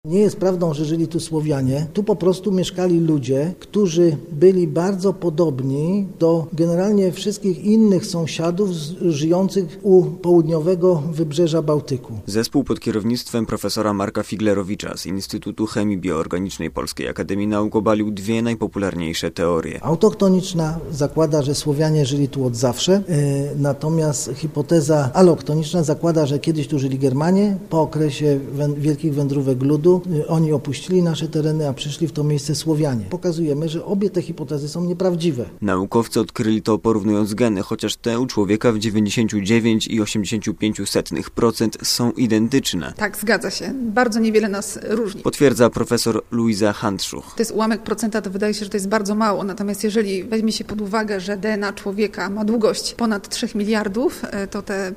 Nie jest prawdą, że żyli tu Słowianie. Tu po prostu mieszkali ludzie, którzy byli bardzo podobni do generalnie wszystkich innych sąsiadów żyjących u południowego wybrzeża Bałtyku. Zespół pod kierownictwem profesora Marka Figlerowicza z Instytutu Chemii Bioorganicznej Polskiej Akademii Nauk obalił dwie najpopularniejsze teorie. Autochtoniczna zakłada, że Słowianie żyli tu od zawsze, natomiast hipoteza aloktoniczna zakłada, że kiedyś tu żyli Germanie, po okresie wielkich wędrówek ludu oni opuścili nasze tereny, a przyszli w to miejsce Słowianie. Pokazujemy, że obie te hipotezy są nieprawdziwe. Naukowcy odkryli to porównując geny, chociaż te u człowieka w 99,85% są identyczne. Tak, zgadza się. Bardzo niewiele nas różni. Potwierdza profesor Luisa Handschuch. To jest ułamek procenta, to wydaje się, że to jest bardzo mało. Natomiast jeżeli weźmie się pod uwagę, że DNA człowieka ma długość ponad 3 miliardów, to te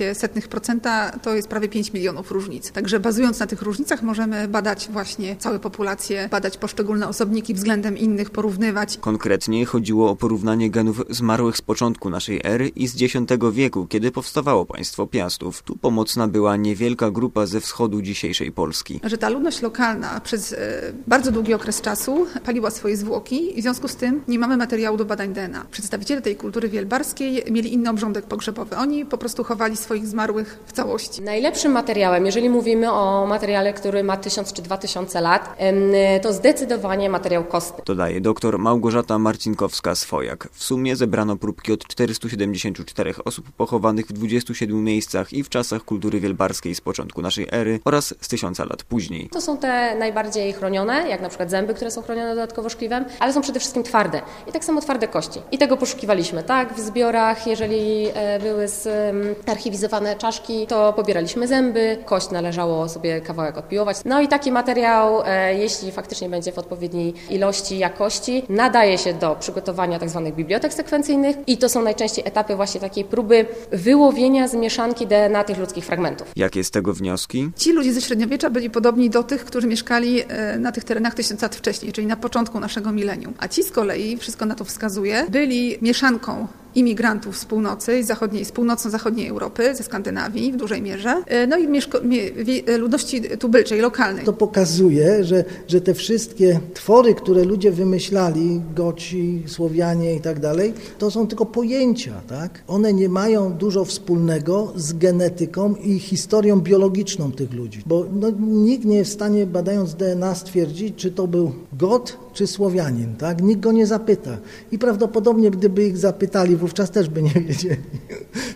0,15% to jest prawie 5 milionów różnic. Także bazując na tych różnicach możemy badać właśnie całe populacje, badać poszczególne osobniki względem innych, porównywać. Konkretnie chodziło o porównanie genów zmarłych z początku naszej ery i z X wieku, kiedy powstawało państwo Piastów. Tu pomocna była niewielka grupa ze wschodu dzisiejszej Polski. Że ta ludność lokalna przez bardzo długi okres czasu paliła swoje zwłoki i w związku z tym nie mamy materiału do badań DNA. Przedstawiciele tej kultury wielbarskiej mieli inny obrządek pogrzebowy. Oni po prostu chowali swoich zmarłych w całości. Najlepszym materiałem, jeżeli mówimy o materiale, który ma 1000 czy 2000 lat, to zdecydowanie materiał kostny. Dodaje dr Małgorzata Marcinkowska-Swojak. W sumie zebrano próbki od 474 osób pochowanych w 27 miejscach i w czasach kultury wielbarskiej z początku naszej ery oraz z 1000 lat później. To są te najbardziej chronione, jak na przykład zęby, które są chronione dodatkowo szkliwem, ale są przede wszystkim twarde. I tak samo twarde kości. I tego poszukiwaliśmy, tak? W zbiorach, jeżeli były zarchiwizowane czaszki, to pobieraliśmy zęby, kość należało sobie kawałek odpiłować. No i taki materiał, jeśli faktycznie będzie w odpowiedniej ilości, jakości, nadaje się do przygotowania tzw. bibliotek sekwencyjnych i to są najczęściej etapy właśnie takiej próby wyłowienia z mieszanki DNA tych ludzkich fragmentów. Jakie z tego wnioski? Ci ludzie ze średniowiecza byli podobni do tych, którzy mieszkali na tych terenach 1000 lat wcześniej, czyli na początku naszego milenium. A ci z kolei, wszystko na to wskazuje, byli mieszanką imigrantów z północy, z północno-zachodniej Europy, ze Skandynawii w dużej mierze, no i ludności tubylczej, lokalnej. To pokazuje, że te wszystkie twory, które ludzie wymyślali, Goci, Słowianie i tak dalej, to są tylko pojęcia, tak? One nie mają dużo wspólnego z genetyką i historią biologiczną tych ludzi, bo nikt nie jest w stanie, badając DNA, stwierdzić, czy to był Got, czy Słowianin, tak? Nikt go nie zapyta. I prawdopodobnie, gdyby ich zapytali, wówczas też by nie wiedzieli.